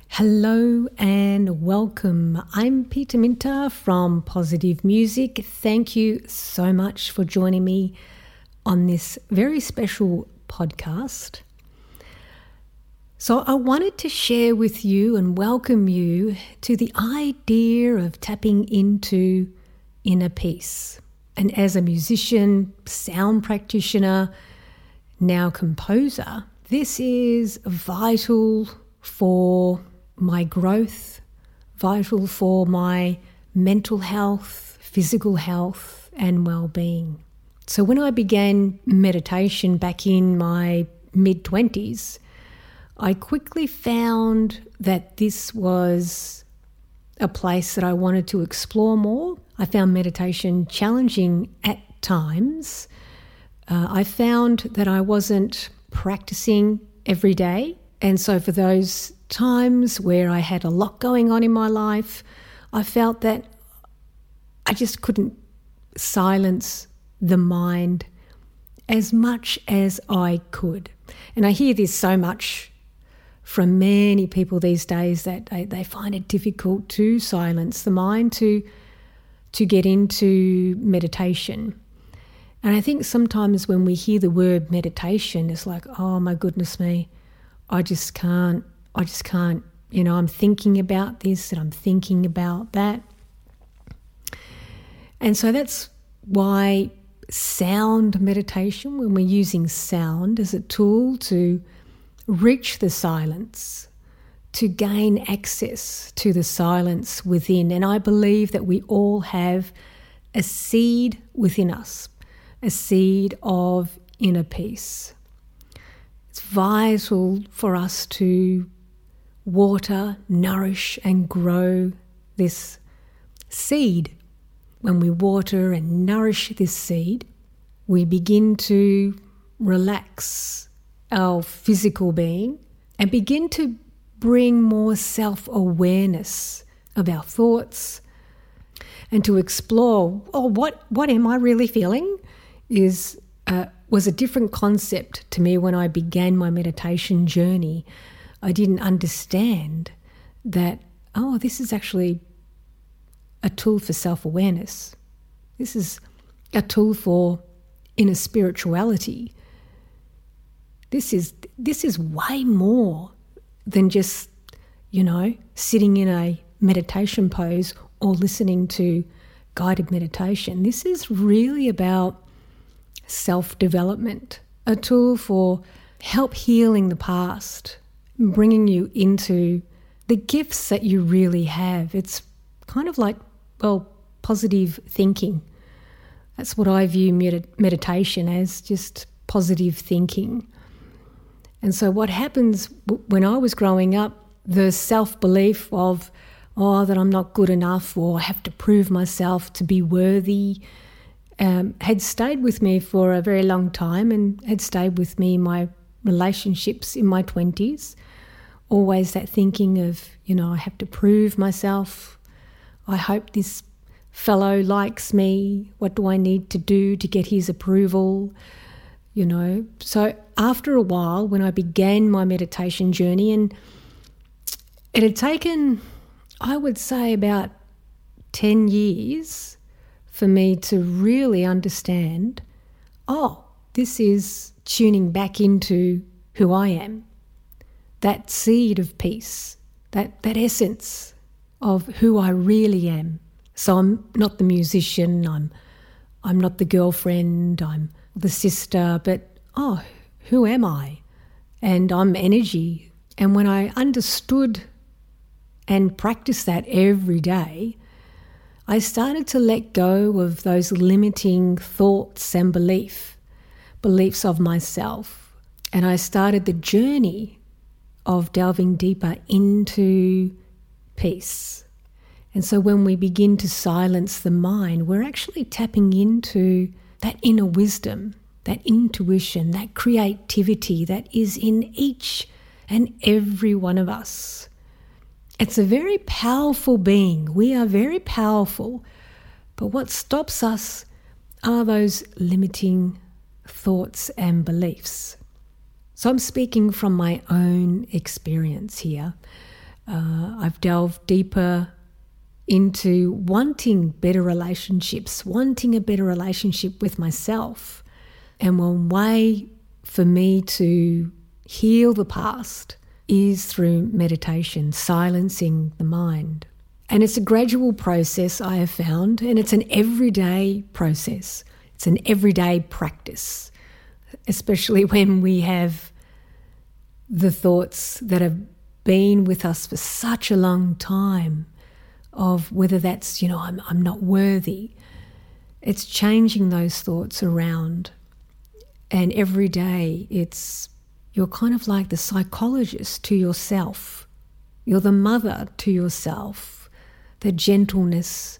Hello and welcome. I'm Peter Minter from Positive Music. Thank you so much for joining me on this very special podcast. So I wanted to share with you and welcome you to the idea of tapping into inner peace. And as a musician, sound practitioner, now composer, this is vital for my growth, vital for my mental health, physical health, and well-being. So when I began meditation back in my mid-20s, I quickly found that this was a place that I wanted to explore more. I found meditation challenging at times. I found that I wasn't practicing every day. And so for those times where I had a lot going on in my life, I felt that I just couldn't silence the mind as much as I could. And I hear this so much from many people these days that they find it difficult to silence the mind, to get into meditation. And I think sometimes when we hear the word meditation, it's like, oh my goodness me, I just can't, I'm thinking about this and I'm thinking about that. And so that's why sound meditation, when we're using sound as a tool to reach the silence, to gain access to the silence within. And I believe that we all have a seed within us, a seed of inner peace. It's vital for us to water, nourish, and grow this seed. When we water and nourish this seed, we begin to relax our physical being and begin to bring more self-awareness of our thoughts and to explore, what am I really feeling? Was a different concept to me when I began my meditation journey. I didn't understand that, this is actually a tool for self-awareness. This is a tool for inner spirituality. This is way more than just, sitting in a meditation pose or listening to guided meditation. This is really about self-development, a tool for help healing the past, bringing you into the gifts that you really have. It's kind of like, positive thinking. That's what I view meditation as, just positive thinking. And so what happens when I was growing up, the self-belief of, that I'm not good enough or I have to prove myself to be worthy, had stayed with me for a very long time and had stayed with me in my relationships in my 20s. Always that thinking of, I have to prove myself. I hope this fellow likes me. What do I need to do to get his approval? So after a while, when I began my meditation journey, and it had taken, I would say, about 10 years for me to really understand, this is tuning back into who I am, that seed of peace, that essence of who I really am. So I'm not the musician, I'm not the girlfriend, I'm the sister, but who am I? And I'm energy. And when I understood and practiced that every day, I started to let go of those limiting thoughts and beliefs of myself. And I started the journey of delving deeper into peace. And so when we begin to silence the mind, we're actually tapping into that inner wisdom, that intuition, that creativity that is in each and every one of us. It's a very powerful being. We are very powerful. But what stops us are those limiting thoughts and beliefs. So I'm speaking from my own experience here. I've delved deeper into wanting better relationships, wanting a better relationship with myself. And one way for me to heal the past is through meditation, silencing the mind. And it's a gradual process, I have found, and it's an everyday process. It's an everyday practice, especially when we have the thoughts that have been with us for such a long time of whether that's, I'm not worthy. It's changing those thoughts around. And every day you're kind of like the psychologist to yourself. You're the mother to yourself. The gentleness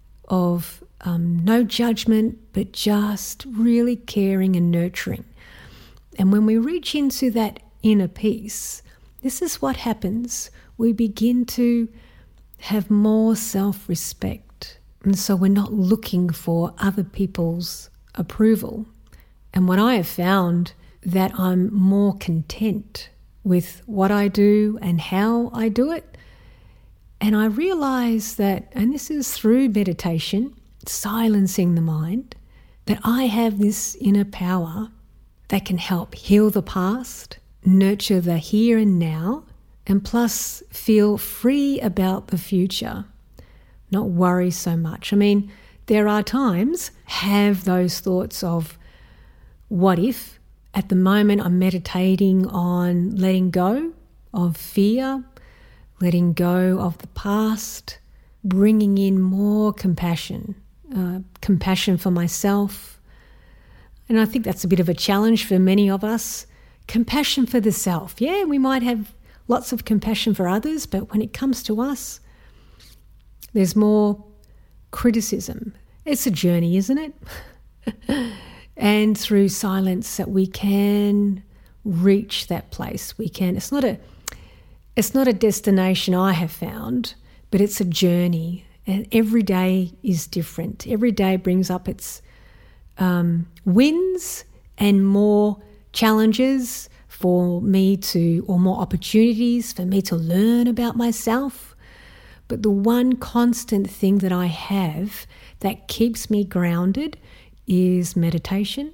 of no judgment, but just really caring and nurturing. And when we reach into that inner peace, this is what happens. We begin to have more self-respect. And so we're not looking for other people's approval. And what I have found, that I'm more content with what I do and how I do it. And I realize that, and this is through meditation, silencing the mind, that I have this inner power that can help heal the past, nurture the here and now, and plus feel free about the future, not worry so much. I mean, there are times have those thoughts of what if. At the moment I'm meditating on letting go of fear, letting go of the past, bringing in more compassion, compassion for myself. And I think that's a bit of a challenge for many of us. Compassion for the self. Yeah, we might have lots of compassion for others, but when it comes to us, there's more criticism. It's a journey, isn't it? And through silence that we can reach that place. We can. It's not a destination, I have found, but it's a journey. And every day is different. Every day brings up its wins and more challenges for me or more opportunities for me to learn about myself. But the one constant thing that I have that keeps me grounded is meditation.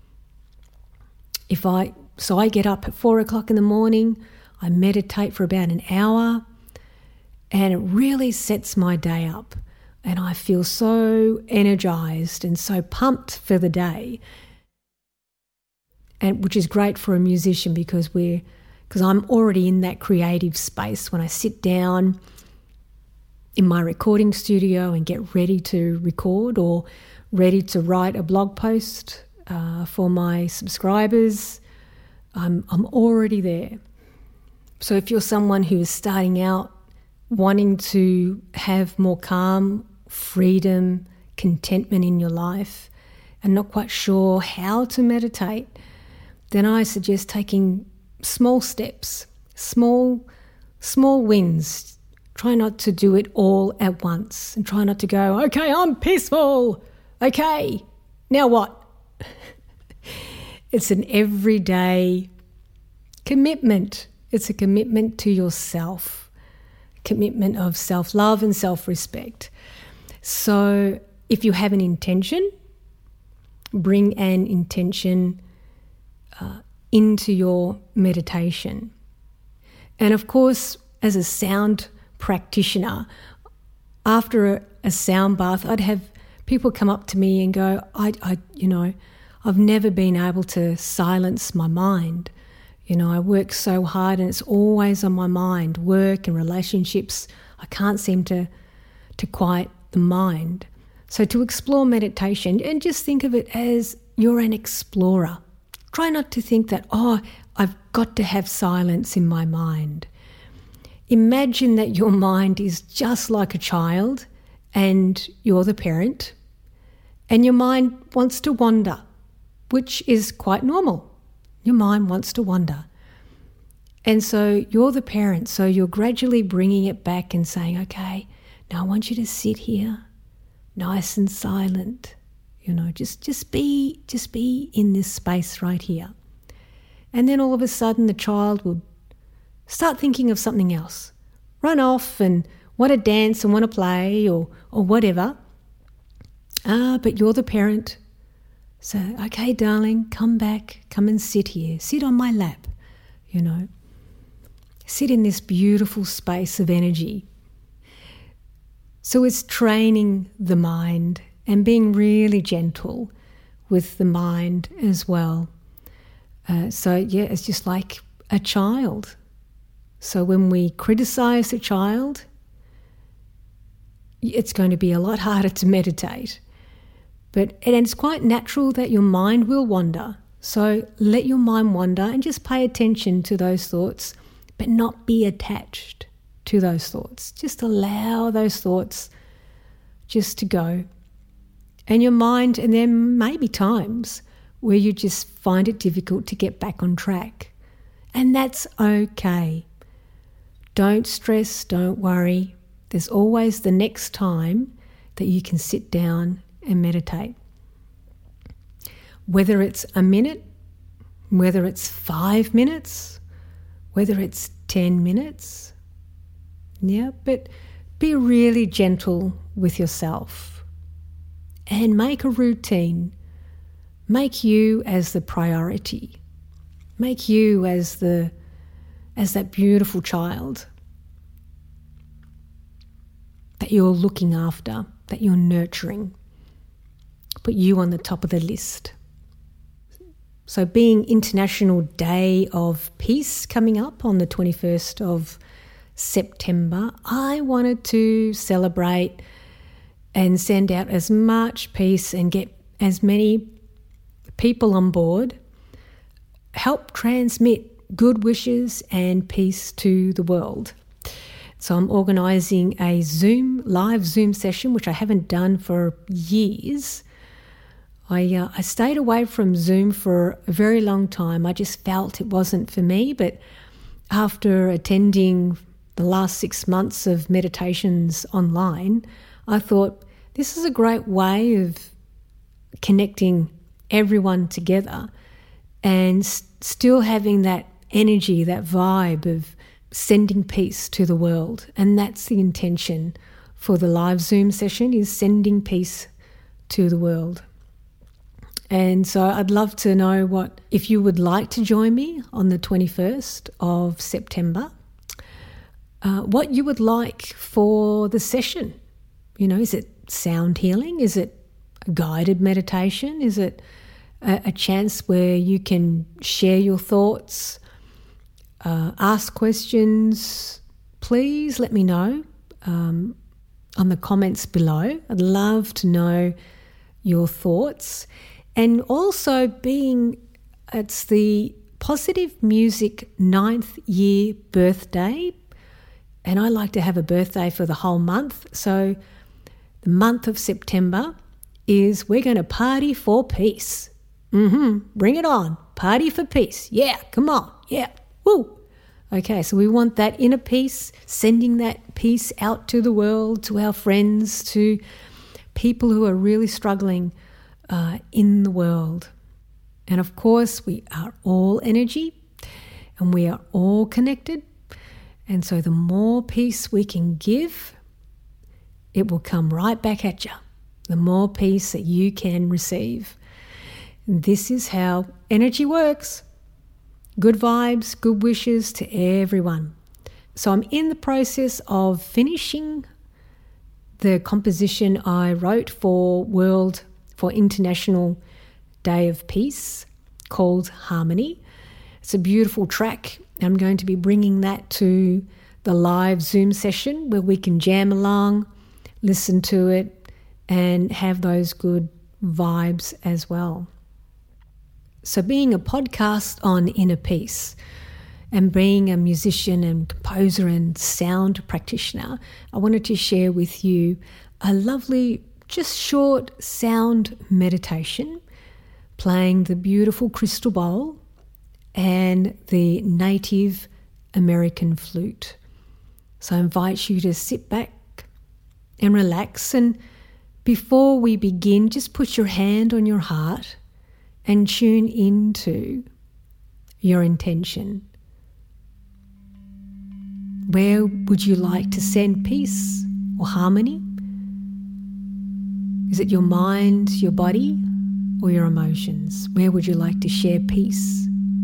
So I get up at 4:00 in the morning, I meditate for about an hour, and it really sets my day up. And I feel so energized and so pumped for the day. And which is great for a musician because I'm already in that creative space when I sit down in my recording studio and get ready to record or ready to write a blog post for my subscribers. I'm already there. So if you're someone who is starting out wanting to have more calm, freedom, contentment in your life and not quite sure how to meditate, then I suggest taking small steps, small wins. Try not to do it all at once and try not to go, okay, I'm peaceful. Okay, now what? It's an everyday commitment. It's a commitment to yourself, commitment of self-love and self-respect. So if you have an intention, bring an intention into your meditation. And of course, as a sound practitioner, after a sound bath, I'd have people come up to me and go, I've never been able to silence my mind. I work so hard and it's always on my mind, work and relationships. I can't seem to quiet the mind. So to explore meditation, and just think of it as you're an explorer. Try not to think that, I've got to have silence in my mind. Imagine that your mind is just like a child and you're the parent, and your mind wants to wander, which is quite normal. Your mind wants to wander. And so you're the parent, so you're gradually bringing it back and saying, okay, now I want you to sit here, nice and silent. Just be in this space right here. And then all of a sudden the child would start thinking of something else run off and want to dance and want to play or whatever. But you're the parent. So, okay, darling, come back, come and sit here. Sit on my lap, Sit in this beautiful space of energy. So it's training the mind and being really gentle with the mind as well. It's just like a child. So when we criticize a child, it's going to be a lot harder to meditate. And it's quite natural that your mind will wander. So let your mind wander and just pay attention to those thoughts, but not be attached to those thoughts. Just allow those thoughts just to go. And your mind, and there may be times where you just find it difficult to get back on track. And that's okay. Don't stress, don't worry. There's always the next time that you can sit down and meditate. Whether it's a minute, whether it's 5 minutes, whether it's 10 minutes. But be really gentle with yourself and make a routine. Make you as the priority. Make you as that beautiful child that you're looking after, that you're nurturing. Put you on the top of the list. So being International Day of Peace coming up on the 21st of September, I wanted to celebrate and send out as much peace and get as many people on board, help transmit good wishes and peace to the world. So I'm organising a live Zoom session, which I haven't done for years. I stayed away from Zoom for a very long time. I just felt it wasn't for me. But after attending the last 6 months of meditations online, I thought this is a great way of connecting everyone together and still having that energy, that vibe of sending peace to the world. And that's the intention for the live Zoom session, is sending peace to the world. And so I'd love to know if you would like to join me on the 21st of September, what you would like for the session. Is it sound healing? Is it a guided meditation? Is it a chance where you can share your thoughts, ask questions? Please let me know on the comments below. I'd love to know your thoughts. And also it's the Positive Music 9th year birthday. And I like to have a birthday for the whole month. So the month of September is we're going to party for peace. Bring it on. Party for peace. Yeah, come on. Yeah. Woo. Okay, so we want that inner peace, sending that peace out to the world, to our friends, to people who are really struggling in the world. And of course, we are all energy and we are all connected. And so the more peace we can give, it will come right back at you. The more peace that you can receive. This is how energy works. Good vibes, good wishes to everyone. So I'm in the process of finishing the composition I wrote for International Day of Peace called Harmony. It's a beautiful track. I'm going to be bringing that to the live Zoom session where we can jam along, listen to it, and have those good vibes as well. So being a podcast on inner peace and being a musician and composer and sound practitioner, I wanted to share with you a lovely, just short sound meditation, playing the beautiful crystal bowl and the Native American flute. So I invite you to sit back and relax. And before we begin, just put your hand on your heart and tune into your intention. Where would you like to send peace or harmony? Is it your mind, your body, or your emotions? Where would you like to share peace?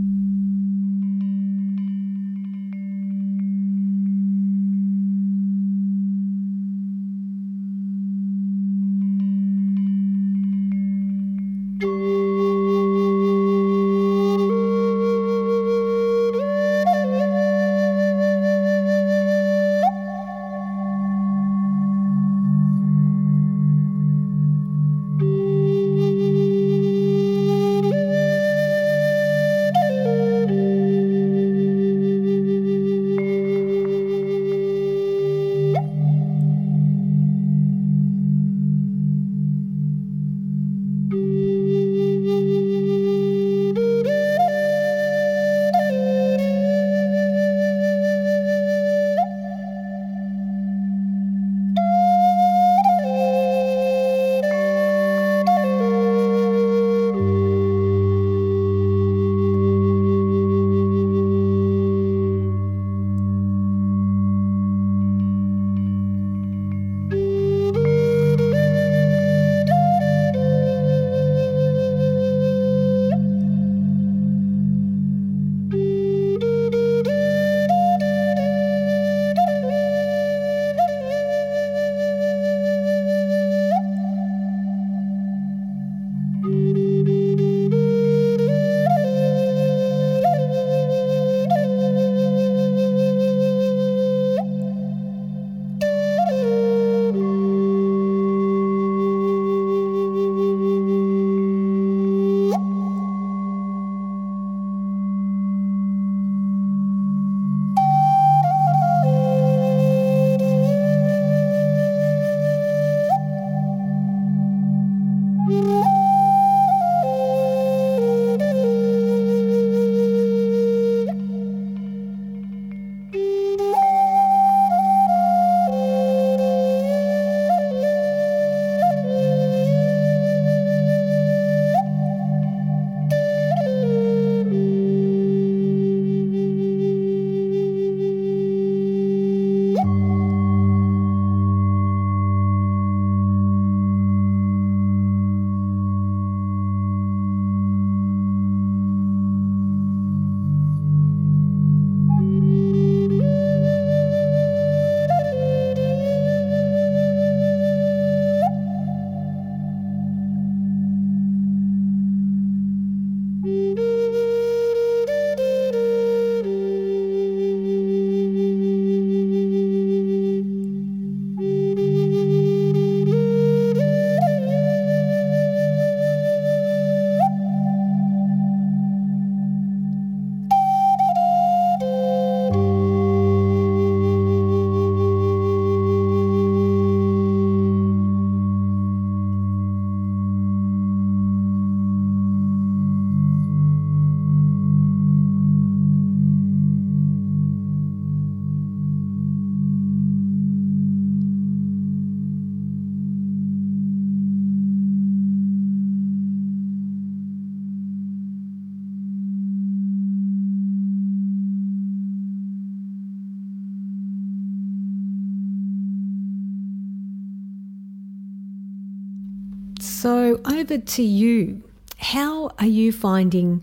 So over to you. How are you finding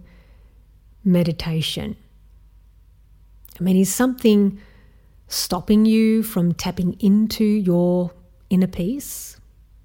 meditation? I mean, is something stopping you from tapping into your inner peace?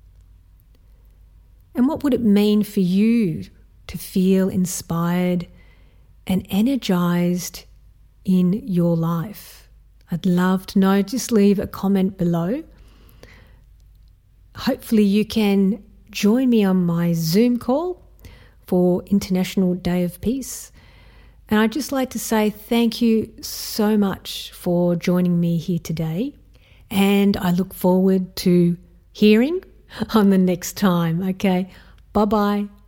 And what would it mean for you to feel inspired and energized in your life? I'd love to know. Just leave a comment below. Hopefully you can join me on my Zoom call for International Day of Peace. And I'd just like to say thank you so much for joining me here today. And I look forward to hearing on the next time. Okay, bye-bye.